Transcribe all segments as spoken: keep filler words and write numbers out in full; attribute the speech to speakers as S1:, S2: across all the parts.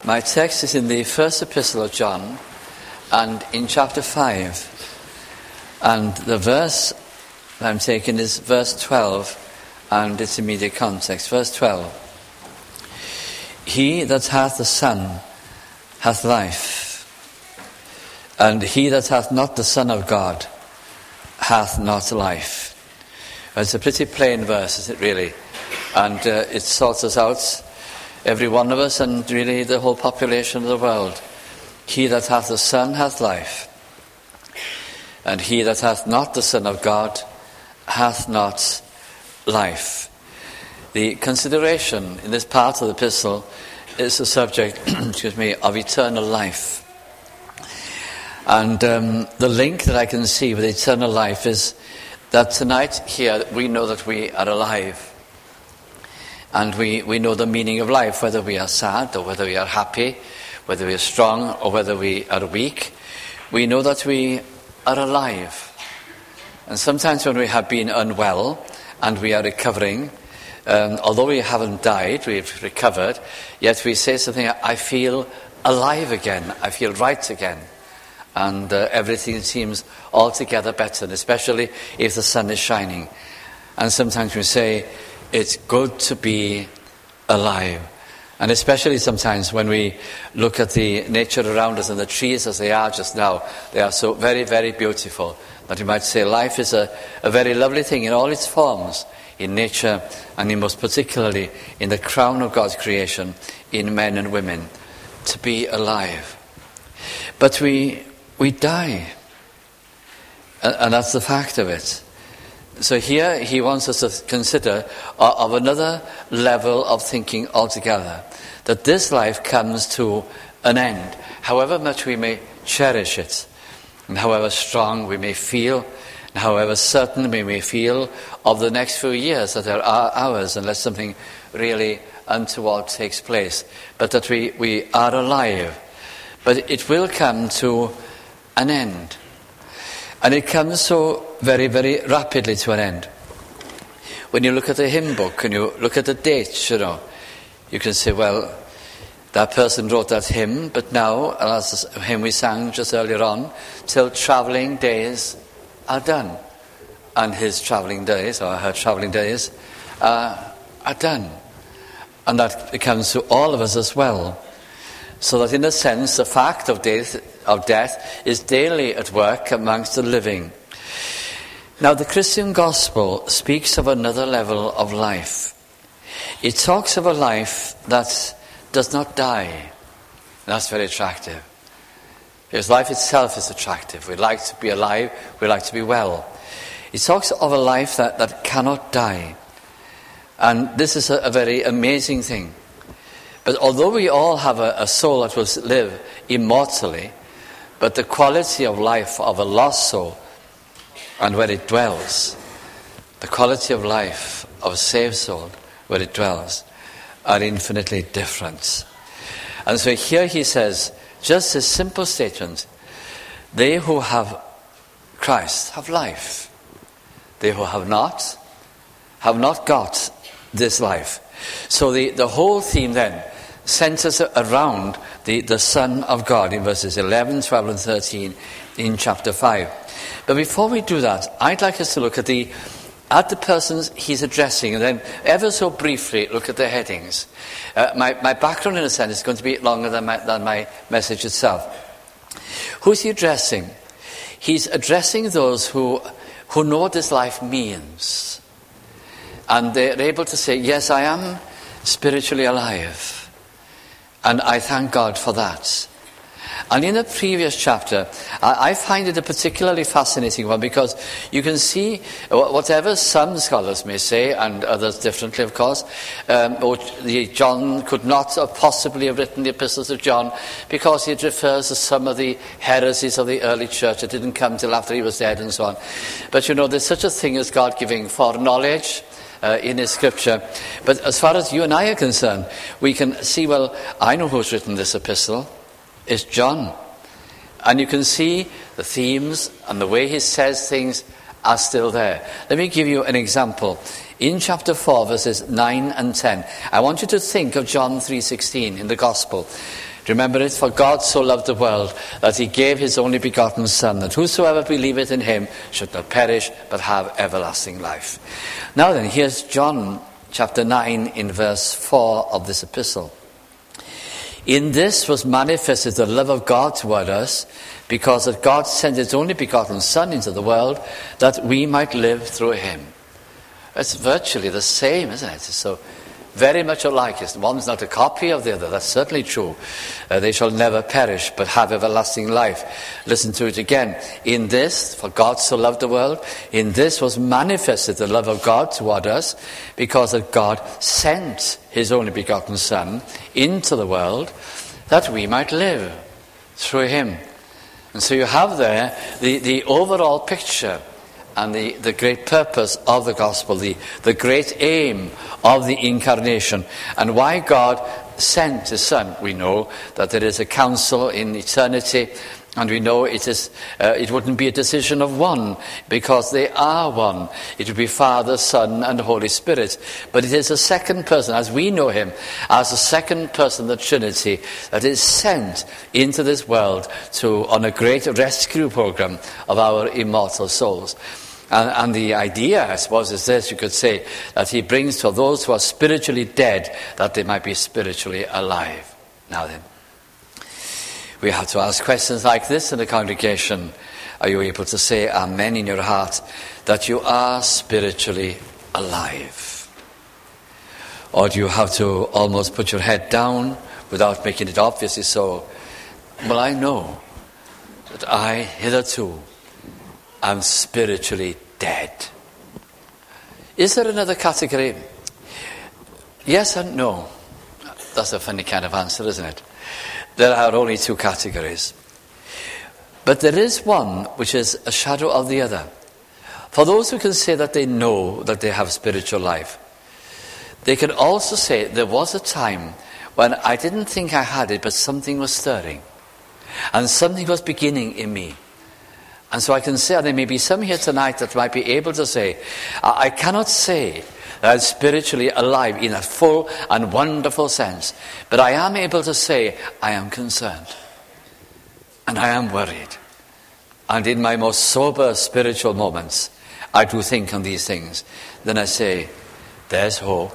S1: My text is in the first epistle of John and in chapter five. And the verse I'm taking is verse twelve and its immediate context. Verse twelve. He that hath the Son hath life, and he that hath not the Son of God hath not life. Well, it's a pretty plain verse, isn't it, really? And uh, it sorts us out, every one of us, and really the whole population of the world. He that hath the Son hath life, and he that hath not the Son of God hath not life. The consideration in this part of the epistle is the subject, excuse me, of eternal life. And um, the link that I can see with eternal life is that tonight here we know that we are alive. And we, we know the meaning of life, whether we are sad or whether we are happy, whether we are strong or whether we are weak. We know that we are alive. And sometimes when we have been unwell and we are recovering, um, although we haven't died, we've recovered, yet we say something, I feel alive again, I feel right again. And uh, everything seems altogether better, and especially if the sun is shining. And sometimes we say, it's good to be alive. And especially sometimes when we look at the nature around us and the trees as they are just now, they are so very, very beautiful that you might say life is a, a very lovely thing in all its forms, in nature, and in most particularly in the crown of God's creation, in men and women, to be alive. But we we die, and, and that's the fact of it. So here he wants us to consider uh, of another level of thinking altogether, that this life comes to an end, however much we may cherish it, and however strong we may feel, and however certain we may feel of the next few years that there are ours, unless something really untoward takes place, but that we, we are alive. But it will come to an end. And it comes so very, very rapidly to an end. When you look at the hymn book and you look at the dates, you know, you can say, well, that person wrote that hymn, but now, as the hymn we sang just earlier on, till travelling days are done. And his travelling days, or her travelling days, uh, are done. And that comes to all of us as well. So that in a sense, the fact of death, of death is daily at work amongst the living. Now, the Christian gospel speaks of another level of life. It talks of a life that does not die. That's very attractive. Because life itself is attractive. We like to be alive. We like to be well. It talks of a life that, that cannot die. And this is a, a very amazing thing. But although we all have a, a soul that will live immortally, but the quality of life of a lost soul and where it dwells, the quality of life of a saved soul where it dwells, are infinitely different. And so here he says, just a simple statement, they who have Christ have life. They who have not, have not got this life. So the, the whole theme then centers around the, the Son of God in verses eleven, twelve and thirteen in chapter five. But before we do that, I'd like us to look at the at the persons he's addressing, and then ever so briefly look at the headings. Uh, my, my background in a sense is going to be longer than my, than my message itself. Who's he addressing? He's addressing those who who know what this life means. And they're able to say, yes, I am spiritually alive. And I thank God for that. And in the previous chapter, I find it a particularly fascinating one, because you can see whatever some scholars may say, and others differently, of course, um, John could not have possibly have written the epistles of John because it refers to some of the heresies of the early church that didn't come till after he was dead and so on. But you know, there's such a thing as God giving foreknowledge Uh, in his scripture. But as far as you and I are concerned, we can see, well, I know who's written this epistle. It's John. And you can see the themes and the way he says things are still there. Let me give you an example. In chapter four, verses nine and ten, I want you to think of John three sixteen in the Gospel. Remember it, for God so loved the world that he gave his only begotten Son, that whosoever believeth in him should not perish but have everlasting life. Now then, here's John chapter nine in verse four of this epistle. In this was manifested the love of God toward us, because that God sent his only begotten Son into the world that we might live through him. It's virtually the same, isn't it? So very much alike. One's not a copy of the other. That's certainly true. Uh, they shall never perish, but have everlasting life. Listen to it again. In this, for God so loved the world, in this was manifested the love of God toward us, because that God sent his only begotten Son into the world that we might live through him. And so you have there the, the overall picture and the, the great purpose of the gospel, the, the great aim of the incarnation, and why God sent his Son. We know that there is a council in eternity, and we know it is uh, it wouldn't be a decision of one, because they are one. It would be Father, Son, and Holy Spirit. But it is a second person, as we know him, as the second person of the Trinity, that is sent into this world to on a great rescue program of our immortal souls. And, and the idea, I suppose, is this, you could say, that he brings to those who are spiritually dead, that they might be spiritually alive. Now then, we have to ask questions like this in the congregation. Are you able to say amen in your heart, that you are spiritually alive? Or do you have to almost put your head down without making it obviously so? Well, I know that I hitherto am spiritually dead. Is there another category? Yes and no. That's a funny kind of answer, isn't it? There are only two categories. But there is one which is a shadow of the other. For those who can say that they know that they have spiritual life, they can also say there was a time when I didn't think I had it, but something was stirring. And something was beginning in me. And so I can say, and there may be some here tonight that might be able to say, I cannot say that I'm spiritually alive in a full and wonderful sense, but I am able to say I am concerned and I am worried. And in my most sober spiritual moments, I do think on these things. Then I say, there's hope.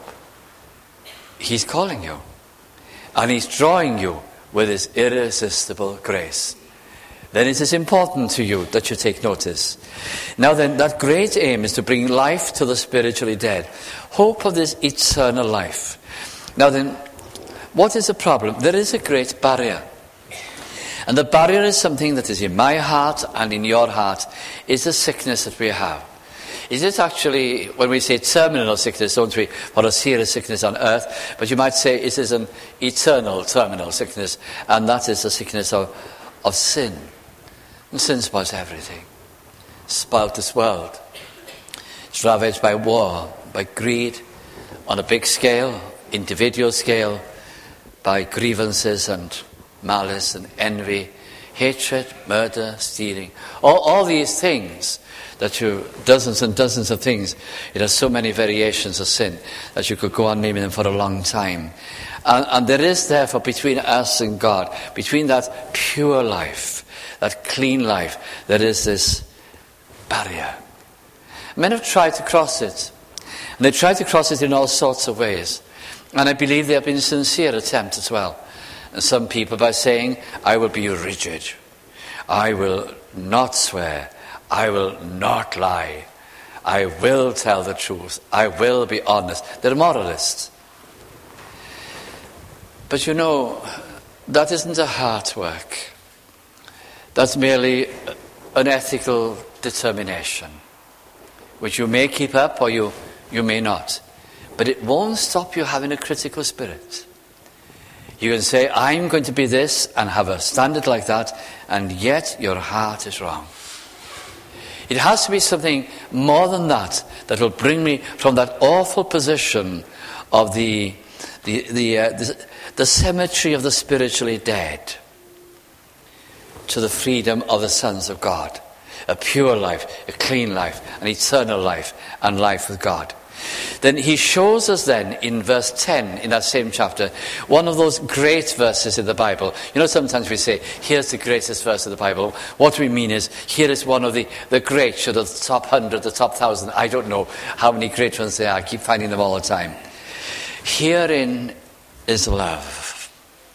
S1: He's calling you. And he's drawing you with his irresistible grace. Then it is important to you that you take notice. Now then, that great aim is to bring life to the spiritually dead. Hope of this eternal life. Now then, what is the problem? There is a great barrier. And the barrier is something that is in my heart and in your heart, is the sickness that we have. Is it actually, when we say terminal sickness, don't we, or a serious sickness on earth, but you might say it is an eternal terminal sickness, and that is the sickness of, of sin. And sin spoils everything. Spoiled this world. It's ravaged by war, by greed, on a big scale, individual scale, by grievances and malice and envy, hatred, murder, stealing. All, all these things that you, dozens and dozens of things, it has so many variations of sin that you could go on naming them for a long time. And, and there is therefore between us and God, between that pure life, that clean life, there is this barrier. Men have tried to cross it. And they try to cross it in all sorts of ways. And I believe there have been sincere attempts as well. And some people by saying, I will be rigid. I will not swear. I will not lie. I will tell the truth. I will be honest. They're moralists. But you know, that isn't a heart work. That's merely an ethical determination, which you may keep up or you, you may not. But it won't stop you having a critical spirit. You can say, I'm going to be this, and have a standard like that, and yet your heart is wrong. It has to be something more than that that will bring me from that awful position of the the the, uh, the, the cemetery of the spiritually dead to the freedom of the sons of God. A pure life, a clean life, an eternal life, and life with God. then he shows us then in verse ten in that same chapter, one of those great verses in the Bible. You know, sometimes we say, here's the greatest verse of the Bible. What we mean is, here is one of the, the great, should the top hundred, the top thousand. I don't know how many great ones there are. I keep finding them all the time. Herein is love.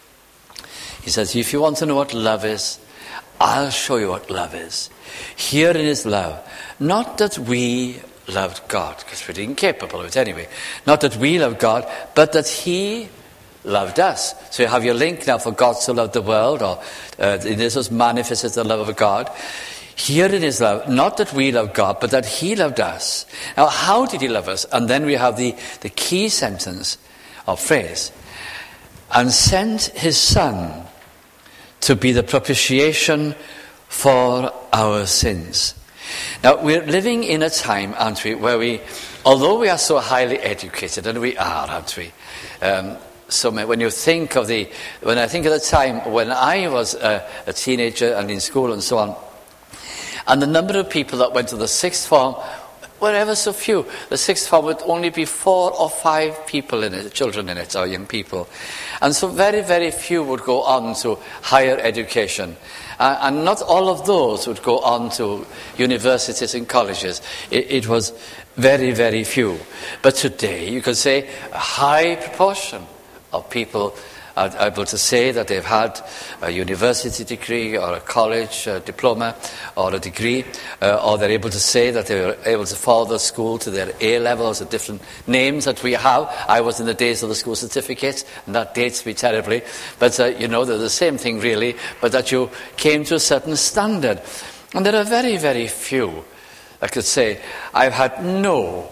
S1: He says, if you want to know what love is, I'll show you what love is. Herein is love. Not that we loved God, because we're incapable of it anyway. Not that we loved God, but that he loved us. So you have your link now for God so loved the world, or uh, this was manifested the love of God. Herein is love, not that we loved God, but that he loved us. Now, how did he love us? And then we have the, the key sentence or phrase. And sent his son to be the propitiation for our sins. Now, we're living in a time, aren't we, where we, although we are so highly educated, and we are, aren't we? Um, so when you think of the, when I think of the time when I was a, a teenager and in school and so on, and the number of people that went to the sixth form were ever so few. The sixth form would only be four or five people in it, children in it, or young people. And so very, very few would go on to higher education. Uh, and not all of those would go on to universities and colleges. It, it was very, very few. But today, you could say a high proportion of people are able to say that they've had a university degree or a college uh, diploma or a degree, uh, or they're able to say that they were able to follow the school to their A-levels, the different names that we have. I was in the days of the school certificates, and that dates me terribly. But, uh, you know, they're the same thing really, but that you came to a certain standard. And there are very, very few that could say, I've had no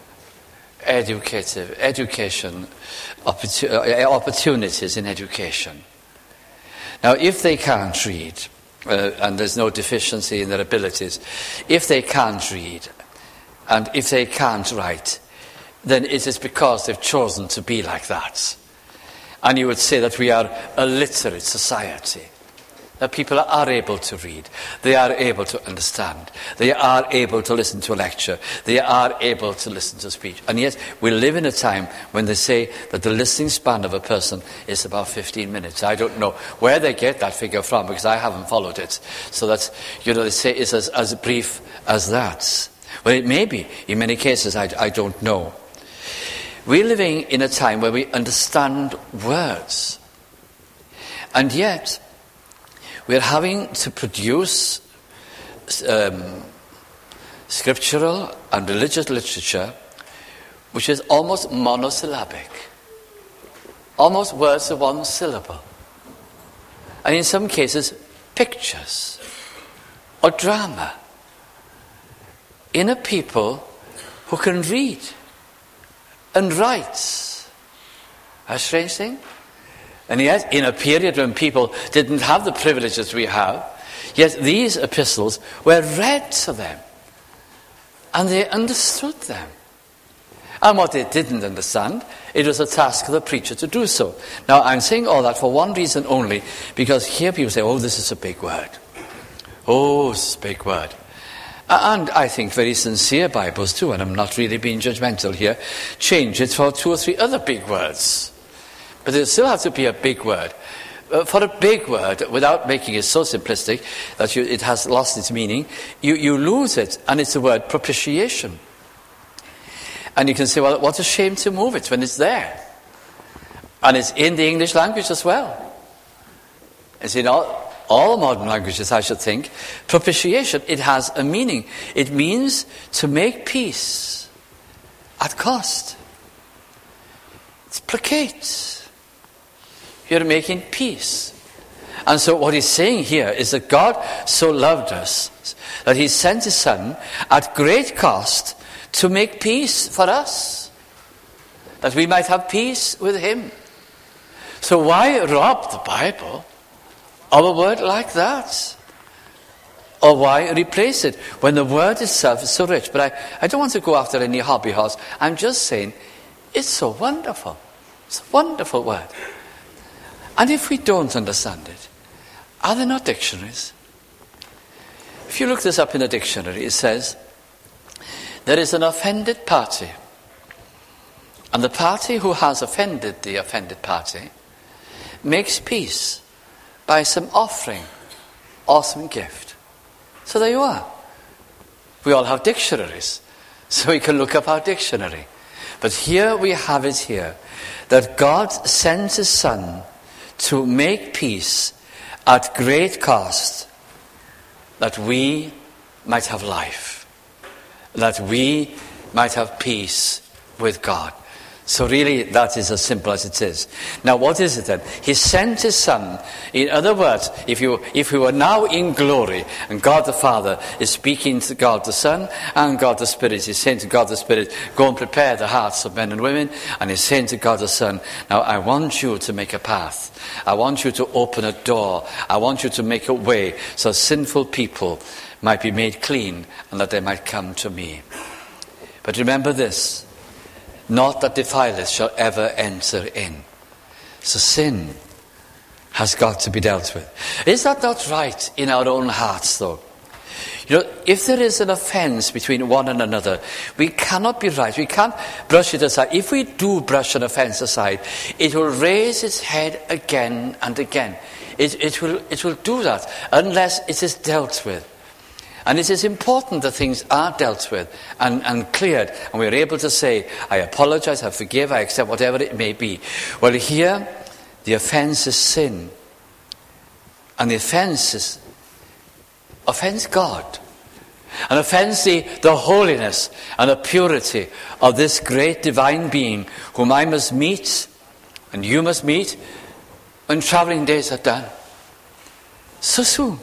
S1: educative education opportunities in education. Now, if they can't read, uh, and there's no deficiency in their abilities, if they can't read, and if they can't write, then it is because they've chosen to be like that. And you would say that we are a literate society. That people are able to read, they are able to understand, they are able to listen to a lecture, they are able to listen to speech. And yet we live in a time when they say that the listening span of a person is about fifteen minutes. I don't know where they get that figure from, because I haven't followed it. So that's, you know, they say it's as, as brief as that. Well, it may be, in many cases, I, I don't know. We're living in a time where we understand words. And yet we're having to produce um, scriptural and religious literature which is almost monosyllabic. Almost words of one syllable. And in some cases, pictures or drama in a people who can read and write. A strange thing. And yet, in a period when people didn't have the privileges we have, yet these epistles were read to them. And they understood them. And what they didn't understand, it was a task of the preacher to do so. Now, I'm saying all that for one reason only, because here people say, oh, this is a big word. Oh, this is a big word. And I think very sincere Bibles too, and I'm not really being judgmental here, change it for two or three other big words. But it still has to be a big word. Uh, for a big word, without making it so simplistic that you, it has lost its meaning, you, you lose it, and it's the word propitiation. And you can say, well, what a shame to move it when it's there. And it's in the English language as well. It's in all, all modern languages, I should think. Propitiation, it has a meaning. It means to make peace at cost. It's placate. You're making peace. And so what he's saying here is that God so loved us that he sent his son at great cost to make peace for us, that we might have peace with him. So why rob the Bible of a word like that? Or why replace it when the word itself is so rich? But I, I don't want to go after any hobby horse. I'm just saying it's so wonderful. It's a wonderful word. And if we don't understand it, are there not dictionaries? If you look this up in a dictionary, it says, there is an offended party And the party who has offended the offended party makes peace by some offering or some gift. So there you are. We all have dictionaries, so we can look up our dictionary. But here we have it here, that God sent his Son to make peace at great cost, that we might have life, that we might have peace with God. So really, that is as simple as it is. Now, what is it then? He sent his Son. In other words, if you if we were now in glory, and God the Father is speaking to God the Son, and God the Spirit is saying to God the Spirit, go and prepare the hearts of men and women, and he's saying to God the Son, now I want you to make a path. I want you to open a door. I want you to make a way so sinful people might be made clean, and that they might come to me. But remember this, not that defileth shall ever enter in. So sin has got to be dealt with. Is that not right in our own hearts, though? You know, if there is an offence between one and another, we cannot be right. We can't brush it aside. If we do brush an offence aside, it will raise its head again and again. It, it will, it will do that unless it is dealt with. And it is important that things are dealt with and, and cleared. And we're able to say, I apologize, I forgive, I accept, whatever it may be. Well, here, the offence is sin. And the offence is, offends God. And offends the, the holiness and the purity of this great divine being whom I must meet and you must meet when travelling days are done. So soon.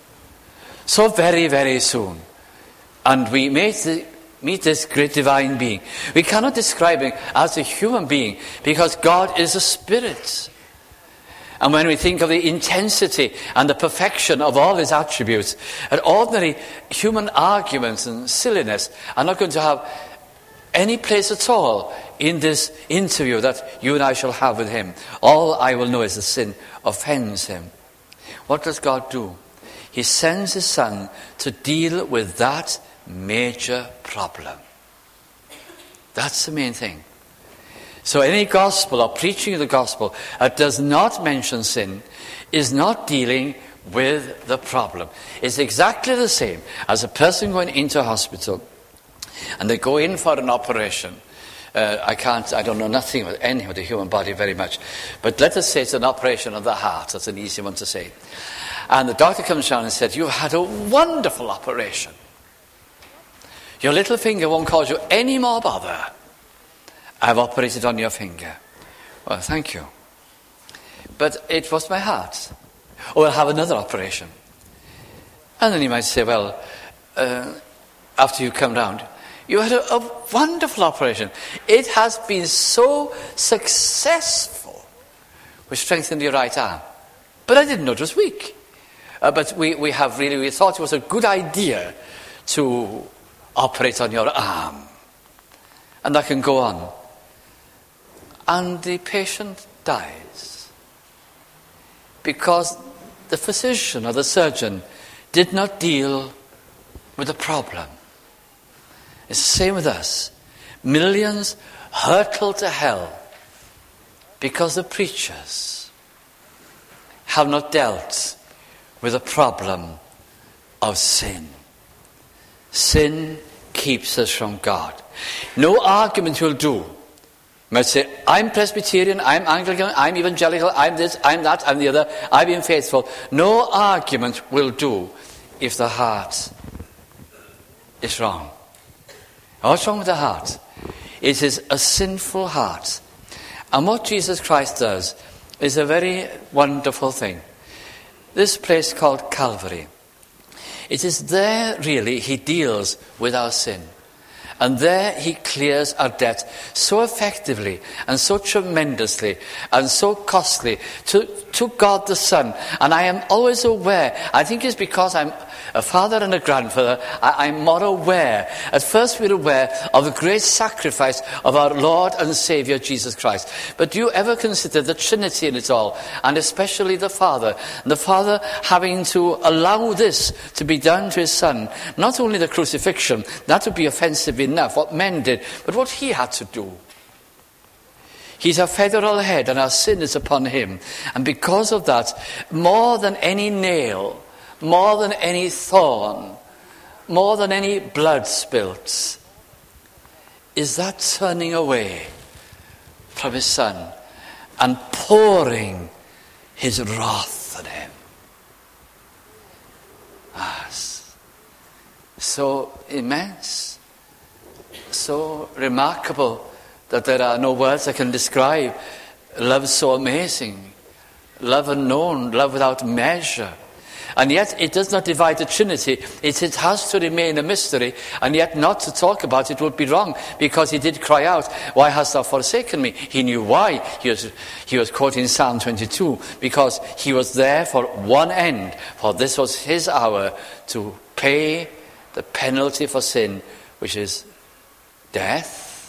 S1: So very, very soon. And we meet, the, meet this great divine being. We cannot describe him as a human being because God is a spirit. And when we think of the intensity and the perfection of all his attributes, an ordinary human arguments and silliness are not going to have any place at all in this interview that you and I shall have with him. All I will know is the sin offends him. What does God do? He sends his Son to deal with that major problem. That's the main thing. So any gospel or preaching of the gospel that does not mention sin is not dealing with the problem. It's exactly the same as a person going into a hospital and they go in for an operation. Uh, I can't, I don't know nothing about anything with the human body very much. But let us say it's an operation of the heart. That's an easy one to say. And the doctor comes down and said, you've had a wonderful operation. Your little finger won't cause you any more bother. I've operated on your finger. Well, thank you. But it was my heart. Oh, we'll have another operation. And then you might say, well, uh, after you come round, you had a, a wonderful operation. It has been so successful. We strengthened your right arm. But I didn't know it was weak. Uh, but we, we have really, we thought it was a good idea to operate on your arm. And that can go on. And the patient dies. Because the physician or the surgeon did not deal with the problem. It's the same with us. Millions hurtle to hell because the preachers have not dealt with the problem of sin. Sin keeps us from God. No argument will do. You might say, I'm Presbyterian, I'm Anglican, I'm evangelical, I'm this, I'm that, I'm the other, I've been faithful. No argument will do if the heart is wrong. What's wrong with the heart? It is a sinful heart. And what Jesus Christ does is a very wonderful thing. This place called Calvary. It is there, really, he deals with our sin. And there he clears our debt so effectively and so tremendously and so costly to, to God the Son. And I am always aware, I think it's because I'm a father and a grandfather, I, I'm more aware. At first we're aware of the great sacrifice of our Lord and Saviour Jesus Christ. But do you ever consider the Trinity in it all? And especially the Father. The Father having to allow this to be done to his Son. Not only the crucifixion, that would be offensive enough, what men did, but what he had to do. He's a federal head and our sin is upon him. And because of that, more than any nail, more than any thorn, more than any blood spilt, is that turning away from his son and pouring his wrath on him. Ah, so immense, so remarkable that there are no words that can describe love so amazing, love unknown, love without measure. And yet it does not divide the Trinity. It, it has to remain a mystery, and yet not to talk about it would be wrong, because he did cry out, "Why hast thou forsaken me?" He knew why. He was, he was quoting Psalm twenty-two, because he was there for one end, for this was his hour to pay the penalty for sin, which is death,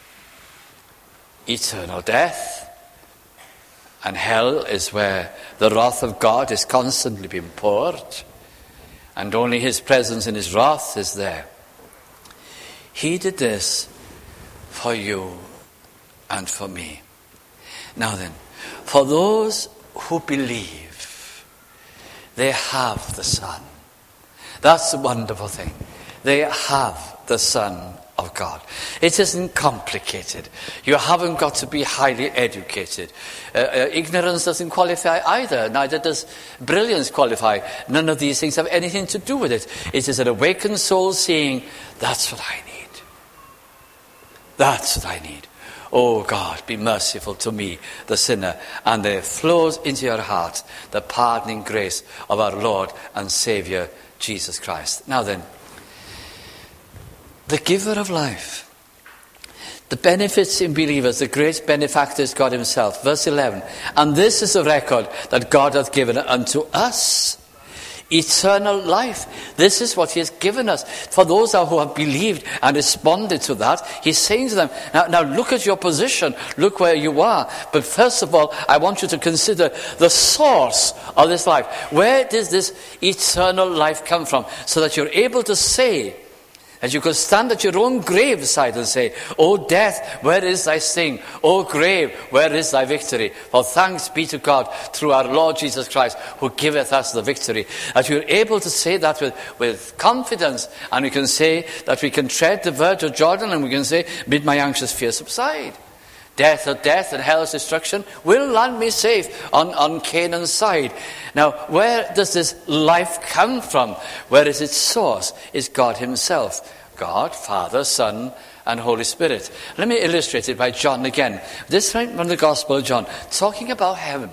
S1: eternal death. And hell is where the wrath of God is constantly being poured, and only his presence in his wrath is there. He did this for you and for me. Now then, for those who believe, they have the Son. That's the wonderful thing. They have the Son of God. It isn't complicated. You haven't got to be highly educated. Uh, uh, ignorance doesn't qualify either. Neither does brilliance qualify. None of these things have anything to do with it. It is an awakened soul saying, "That's what I need. That's what I need. Oh God, be merciful to me, the sinner." And there flows into your heart the pardoning grace of our Lord and Saviour Jesus Christ. Now then, the giver of life, the benefits in believers, the great benefactor is God himself. Verse eleven, "And this is the record that God hath given unto us, eternal life." This is what he has given us. For those who have believed and responded to that, he's saying to them, now, now look at your position, look where you are. But first of all, I want you to consider the source of this life. Where does this eternal life come from? So that you're able to say, as you could stand at your own graveside and say, "O death, where is thy sting? O grave, where is thy victory? For thanks be to God through our Lord Jesus Christ, who giveth us the victory." That you're able to say that with, with confidence, and we can say that we can tread the verge of Jordan, and we can say, "Bid my anxious fear subside. Death or death and hell's destruction will land me safe on, on Canaan's side." Now, where does this life come from? Where is its source? It's God himself. God, Father, Son, and Holy Spirit. Let me illustrate it by John again. This time from the Gospel of John, talking about heaven.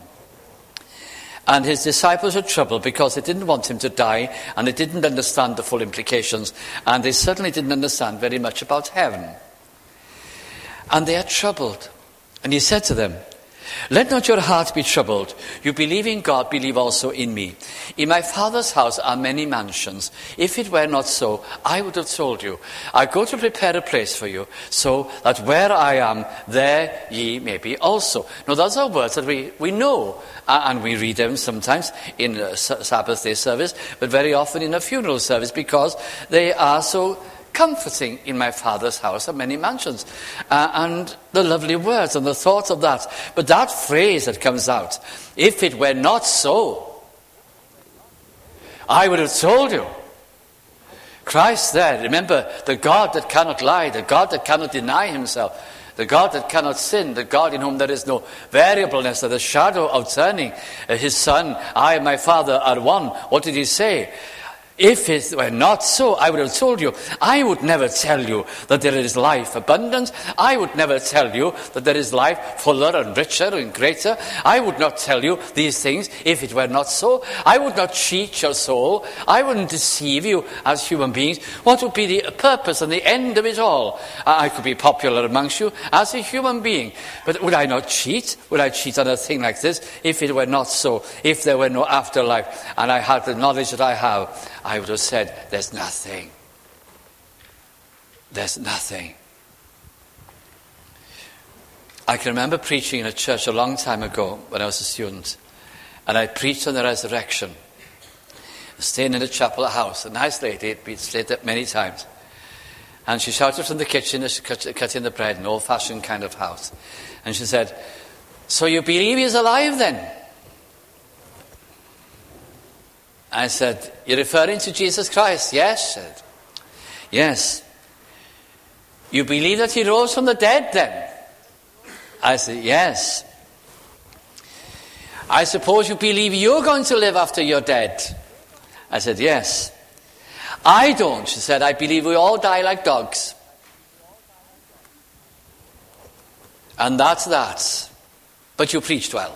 S1: And his disciples were troubled because they didn't want him to die, and they didn't understand the full implications, and they certainly didn't understand very much about heaven. And they are troubled. And he said to them, "Let not your heart be troubled. You believe in God, believe also in me. In my Father's house are many mansions. If it were not so, I would have told you. I go to prepare a place for you, so that where I am, there ye may be also." Now those are words that we, we know, uh, and we read them sometimes in a Sabbath day service, but very often in a funeral service, because they are so comforting. "In my Father's house are many mansions." Uh, and the lovely words and the thoughts of that. But that phrase that comes out, "If it were not so, I would have told you." Christ there, remember, the God that cannot lie, the God that cannot deny himself, the God that cannot sin, the God in whom there is no variableness or the shadow of turning. Uh, his Son, "I and my Father are one." What did he say? "If it were not so, I would have told you." I would never tell you that there is life abundant. I would never tell you that there is life fuller and richer and greater. I would not tell you these things if it were not so. I would not cheat your soul. I wouldn't deceive you as human beings. What would be the purpose and the end of it all? I could be popular amongst you as a human being, but would I not cheat? Would I cheat on a thing like this if it were not so? If there were no afterlife and I had the knowledge that I have, I would have said, "There's nothing. There's nothing." I can remember preaching in a church a long time ago when I was a student, and I preached on the resurrection. Staying in a chapel, a house, a nice lady, had been stayed there many times. And she shouted from the kitchen as she cut, cutting the bread, an old-fashioned kind of house. And she said, "So you believe he's alive then?" I said, "You're referring to Jesus Christ?" "Yes," she said. "Yes. You believe that he rose from the dead then?" I said, "Yes." "I suppose you believe you're going to live after you're dead?" I said, "Yes." "I don't," she said. "I believe we all die like dogs. And that's that. But you preached well."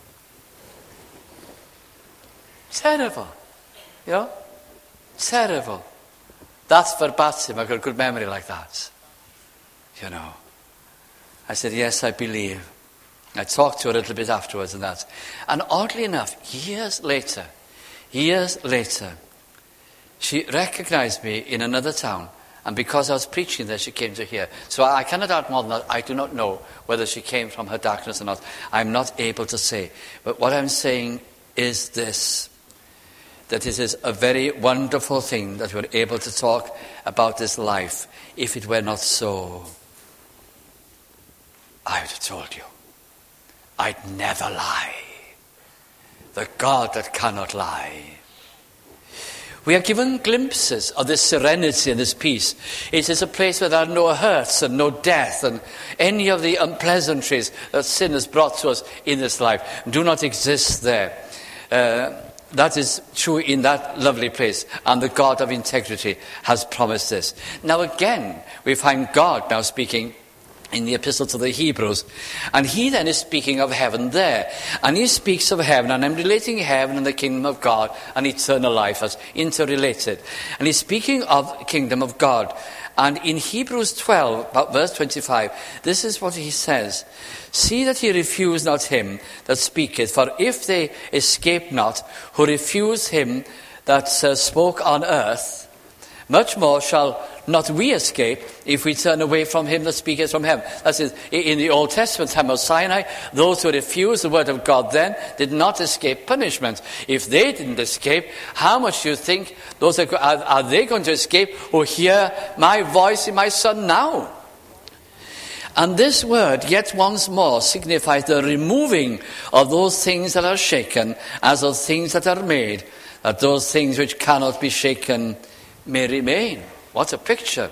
S1: Terrible. You know? Terrible. That's verbatim. I've got a good memory like that. You know. I said, "Yes, I believe." I talked to her a little bit afterwards and that. And oddly enough, years later, years later, she recognized me in another town. And because I was preaching there, she came to here. So I cannot add more than that. I do not know whether she came from her darkness or not. I'm not able to say. But what I'm saying is this, that it is a very wonderful thing that we're able to talk about this life. If it were not so, I would have told you. I'd never lie. The God that cannot lie. We are given glimpses of this serenity and this peace. It is a place where there are no hurts and no death, and any of the unpleasantries that sin has brought to us in this life do not exist there. Uh, that is true in that lovely place, and the God of integrity has promised this. Now again, we find God now speaking in the epistle to the Hebrews, and he then is speaking of heaven there, and he speaks of heaven, and I'm relating heaven and the kingdom of God and eternal life as interrelated, and he's speaking of the kingdom of God. And in Hebrews twelve, verse twenty-five, this is what he says: "See that ye refuse not him that speaketh, for if they escape not who refuse him that uh, spoke on earth, much more shall not we escape if we turn away from him that speaketh from heaven." That is, in the Old Testament time of Sinai, those who refused the word of God then did not escape punishment. If they didn't escape, how much do you think those are, are, are they going to escape who hear my voice in my Son now? And this word, yet once more, signifies the removing of those things that are shaken as of things that are made, that those things which cannot be shaken may remain. What a picture.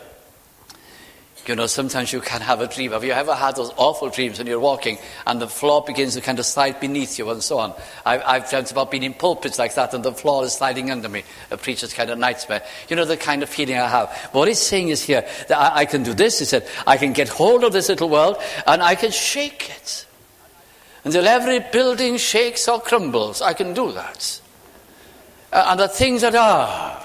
S1: You know, sometimes you can have a dream. Have you ever had those awful dreams when you're walking and the floor begins to kind of slide beneath you and so on? I've, I've dreamt about being in pulpits like that and the floor is sliding under me. A preacher's kind of nightmare. You know the kind of feeling I have. What he's saying is here, that I, I can do this. He said, I can get hold of this little world and I can shake it. Until every building shakes or crumbles, I can do that. Uh, and the things that are,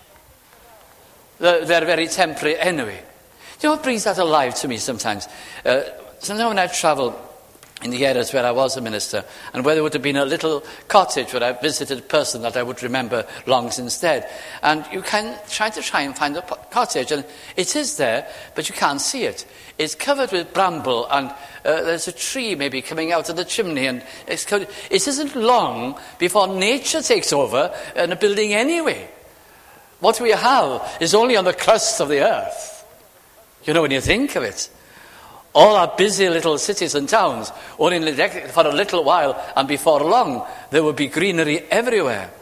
S1: they're very temporary anyway. You know what brings that alive to me sometimes? Uh, sometimes when I travel in the areas where I was a minister, and where there would have been a little cottage where I visited a person that I would remember long since dead. And you can try to try and find a cottage, and it is there, but you can't see it. It's covered with bramble, and uh, there's a tree maybe coming out of the chimney, and it's covered. It isn't long before nature takes over in a building anyway. What we have is only on the crust of the earth. You know, when you think of it. All our busy little cities and towns, only for a little while, and before long, there will be greenery everywhere.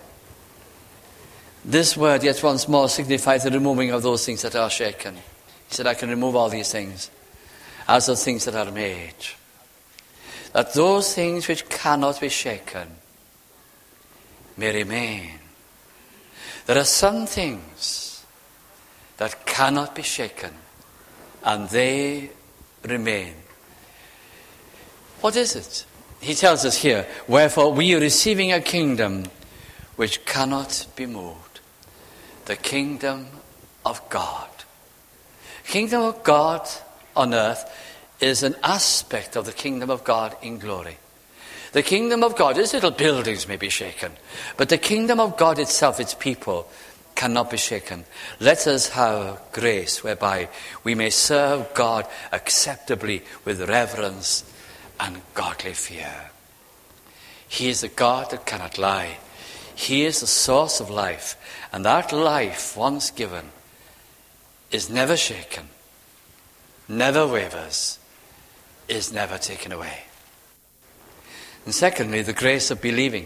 S1: This word, yet once more, signifies the removing of those things that are shaken. He said, I can remove all these things as the things that are made. That those things which cannot be shaken may remain. There are some things that cannot be shaken, and they remain. What is it? He tells us here, wherefore we are receiving a kingdom which cannot be moved. The kingdom of God. Kingdom of God on earth is an aspect of the kingdom of God in glory. The kingdom of God, its little buildings may be shaken, but the kingdom of God itself, its people, cannot be shaken. Let us have grace whereby we may serve God acceptably with reverence and godly fear. He is the God that cannot lie. He is the source of life, and that life, once given, is never shaken, never wavers, is never taken away. And secondly, the grace of believing.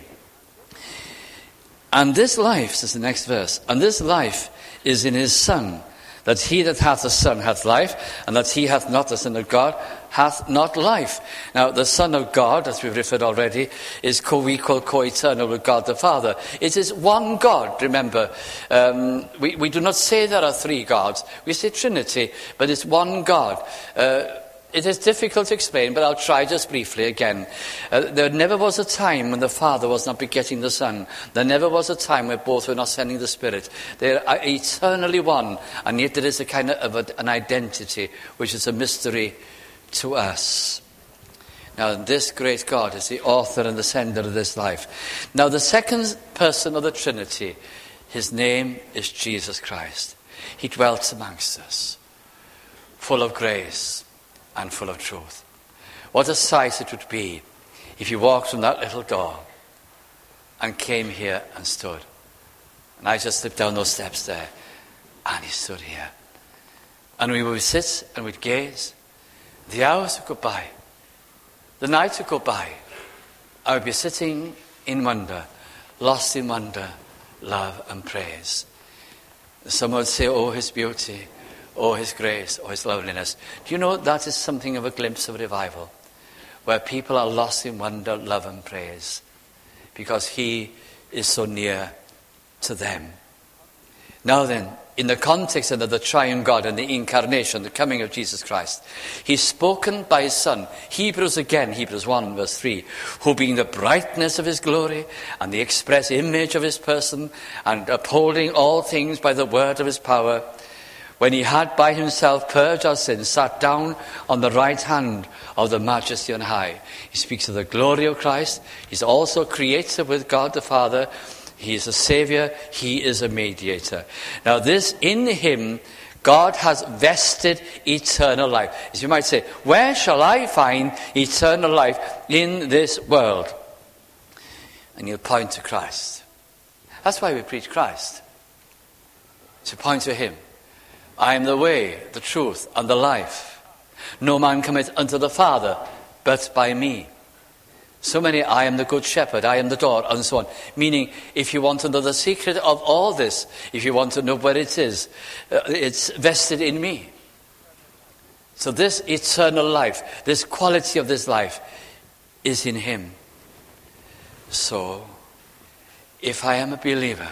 S1: And this life, this is the next verse, and this life is in his Son, that he that hath the Son hath life, and that he hath not the Son of God hath not life. Now, the Son of God, as we've referred already, is co-equal, co-eternal with God the Father. It is one God, remember. Um, we, we do not say there are three gods. We say Trinity, but it's one God. Uh, It is difficult to explain, but I'll try just briefly again. Uh, there never was a time when the Father was not begetting the Son. There never was a time where both were not sending the Spirit. They are eternally one, and yet there is a kind of a, an identity which is a mystery to us. Now, this great God is the author and the sender of this life. Now, the second person of the Trinity, his name is Jesus Christ. He dwelt amongst us, full of grace and full of truth. What a sight it would be if you walked from that little door and came here and stood. And I just slipped down those steps there, and he stood here. And we would sit and we'd gaze. The hours would go by. The night would go by. I would be sitting in wonder, lost in wonder, love and praise. Someone would say, oh, his beauty, oh, his grace, oh, his loveliness. Do you know that is something of a glimpse of revival, where people are lost in wonder, love and praise, because he is so near to them. Now then, in the context of the triune God and the incarnation, the coming of Jesus Christ, he's spoken by his Son. Hebrews again, Hebrews one verse three, who being the brightness of his glory and the express image of his person, and upholding all things by the word of his power, when he had by himself purged our sins, sat down on the right hand of the Majesty on high. He speaks of the glory of Christ. He's also creator with God the Father. He is a Saviour. He is a mediator. Now this, in him, God has vested eternal life. As you might say, where shall I find eternal life in this world? And you'll point to Christ. That's why we preach Christ. To point to him. I am the way, the truth, and the life. No man cometh unto the Father but by me. So many, I am the good shepherd, I am the door, and so on. Meaning, if you want to know the secret of all this, if you want to know where it is, uh, it's vested in me. So this eternal life, this quality of this life, is in him. So, if I am a believer,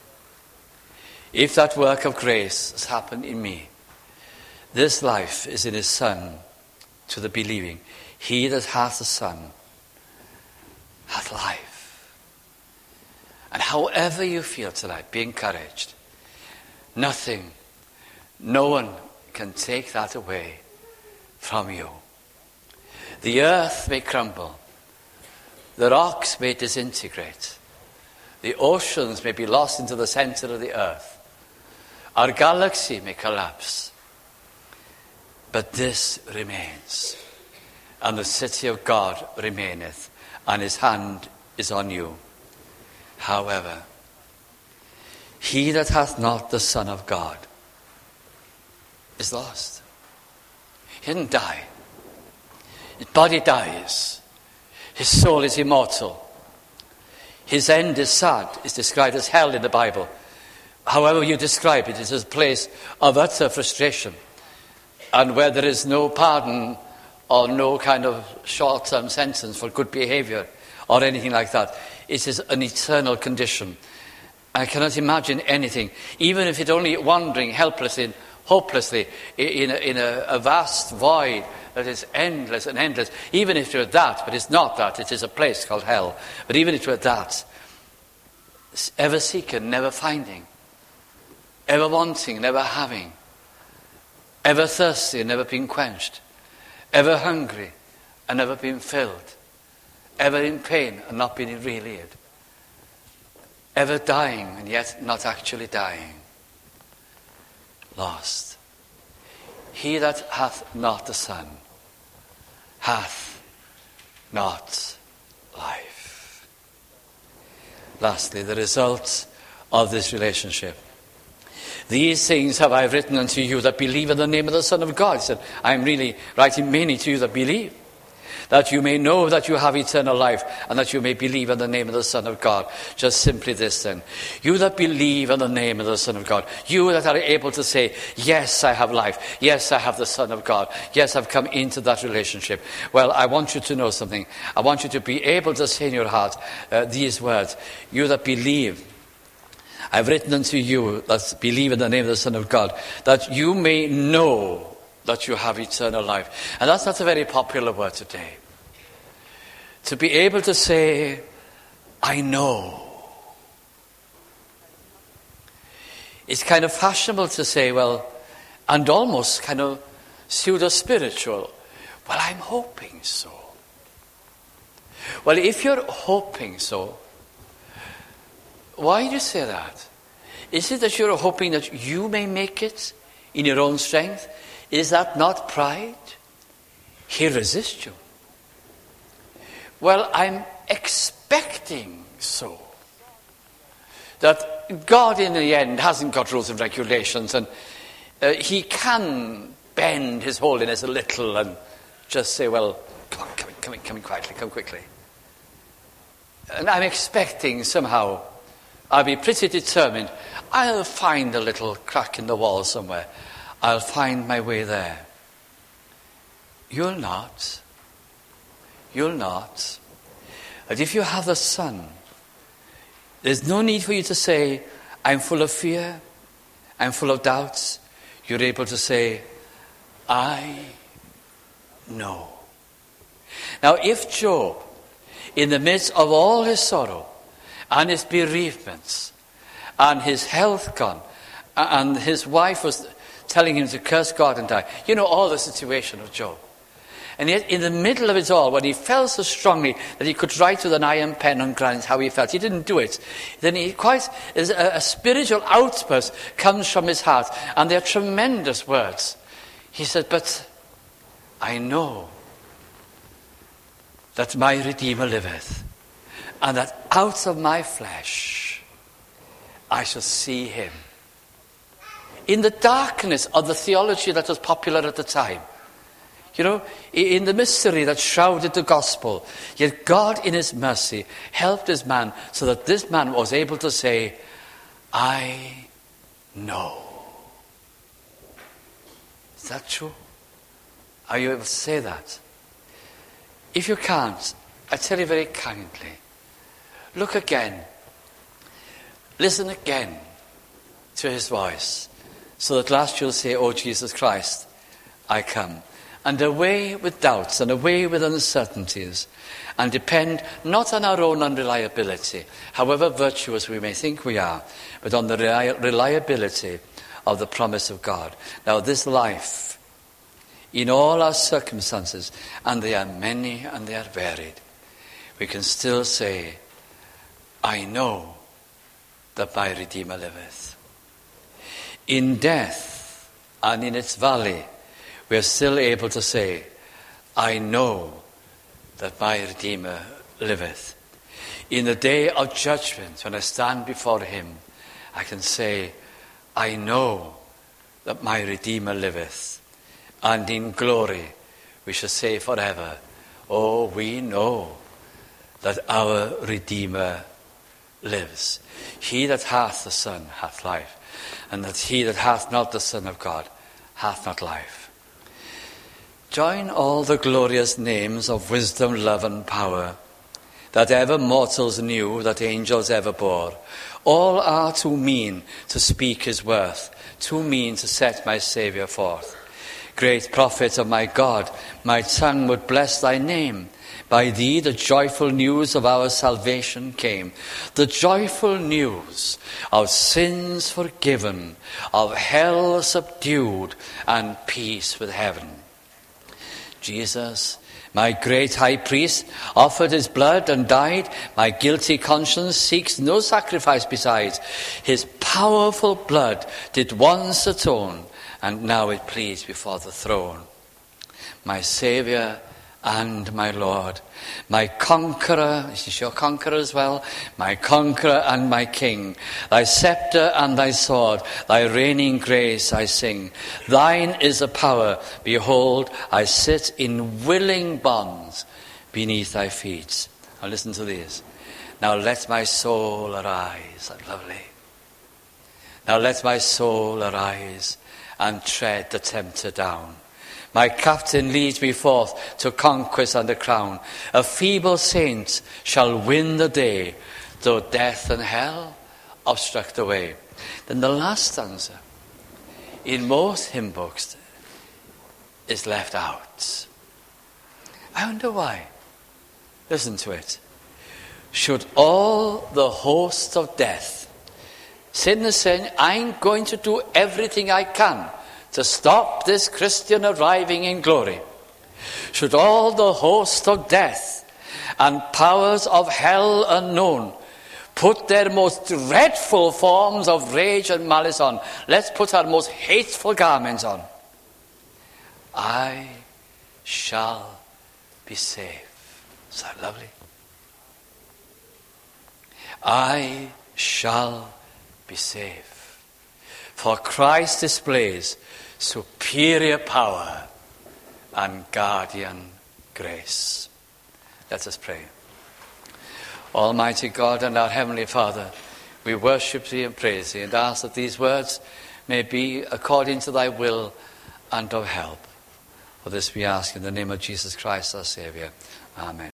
S1: if that work of grace has happened in me, this life is in his Son to the believing. He that hath the Son hath life. And however you feel tonight, be encouraged. Nothing, no one can take that away from you. The earth may crumble. The rocks may disintegrate. The oceans may be lost into the center of the earth. Our galaxy may collapse, but this remains, and the city of God remaineth, and his hand is on you. However, he that hath not the Son of God is lost. He didn't die. His body dies. His soul is immortal. His end is sad. It's described as hell in the Bible. However you describe it, it is a place of utter frustration, and where there is no pardon or no kind of short-term sentence for good behavior or anything like that. It is an eternal condition. I cannot imagine anything, even if it's only wandering helplessly, hopelessly in a, in a, a vast void that is endless and endless. Even if you're that, but it's not that, it is a place called hell. But even if you're that, ever seeking, never finding. Ever wanting, never having. Ever thirsty, never being quenched. Ever hungry, and never being filled. Ever in pain, and not being relieved. Ever dying, and yet not actually dying. Lost. He that hath not the Son hath not life. Lastly, the result of this relationship. These things have I written unto you that believe in the name of the Son of God. He said, I'm really writing mainly to you that believe, that you may know that you have eternal life, and that you may believe in the name of the Son of God. Just simply this then. You that believe in the name of the Son of God, you that are able to say, yes, I have life. Yes, I have the Son of God. Yes, I've come into that relationship. Well, I want you to know something. I want you to be able to say in your heart uh, these words. You that believe, I've written unto you that believe in the name of the Son of God, that you may know that you have eternal life. And that's not a very popular word today. To be able to say, I know. It's kind of fashionable to say, well, and almost kind of pseudo-spiritual. Well, I'm hoping so. Well, if you're hoping so, why do you say that? Is it that you're hoping that you may make it in your own strength? Is that not pride? He resists you. Well, I'm expecting so. That God in the end hasn't got rules and regulations, and uh, he can bend his holiness a little and just say, well, come on, come in, come in, come in quietly, come quickly. And I'm expecting somehow, I'll be pretty determined, I'll find a little crack in the wall somewhere. I'll find my way there. You'll not. You'll not. But if you have the Son, there's no need for you to say, I'm full of fear, I'm full of doubts. You're able to say, I know. Now, if Job, in the midst of all his sorrow and his bereavements and his health gone, and his wife was telling him to curse God and die. You know all the situation of Job. And yet in the middle of it all, when he felt so strongly that he could write with an iron pen on ground how he felt, he didn't do it. Then he quite, a, a spiritual outburst comes from his heart. And they're tremendous words. He said, but I know that my Redeemer liveth, and that out of my flesh I shall see him. In the darkness of the theology that was popular at the time, you know, in the mystery that shrouded the gospel, yet God in his mercy helped his man so that this man was able to say, I know. Is that true? Are you able to say that? If you can't, I tell you very kindly, look again, listen again to his voice, so that last you'll say, oh Jesus Christ, I come. And away with doubts and away with uncertainties, and depend not on our own unreliability, however virtuous we may think we are, but on the reliability of the promise of God. Now this life, in all our circumstances, and they are many and they are varied, we can still say, I know that my Redeemer liveth. In death and in its valley, we are still able to say, I know that my Redeemer liveth. In the day of judgment, when I stand before him, I can say, I know that my Redeemer liveth. And in glory, we shall say forever, oh, we know that our Redeemer lives. He that hath the Son hath life, and that he that hath not the Son of God hath not life. Join all the glorious names of wisdom, love, and power that ever mortals knew, that angels ever bore. All are too mean to speak his worth, too mean to set my Saviour forth. Great prophet of my God, my tongue would bless thy name. By thee the joyful news of our salvation came. The joyful news of sins forgiven, of hell subdued, and peace with heaven. Jesus, my great high priest, offered his blood and died. My guilty conscience seeks no sacrifice besides. His powerful blood did once atone, and now it pleads before the throne. My Saviour and my Lord, my conqueror, is he your conqueror as well? My conqueror and my king, thy scepter and thy sword, thy reigning grace I sing. Thine is the power, behold, I sit in willing bonds beneath thy feet. Now listen to this. Now let my soul arise. That's lovely. Now let my soul arise and tread the tempter down. My captain leads me forth to conquest and the crown. A feeble saint shall win the day, though death and hell obstruct the way. Then the last stanza, in most hymn books, is left out. I wonder why. Listen to it. Should all the hosts of death, sinners saying, I'm going to do everything I can to stop this Christian arriving in glory. Should all the host of death and powers of hell unknown put their most dreadful forms of rage and malice on, let's put our most hateful garments on, I shall be safe. Is that lovely? I shall be safe. For Christ displays superior power and guardian grace. Let us pray. Almighty God and our Heavenly Father, we worship Thee and praise Thee and ask that these words may be according to Thy will and of help. For this we ask in the name of Jesus Christ our Saviour. Amen.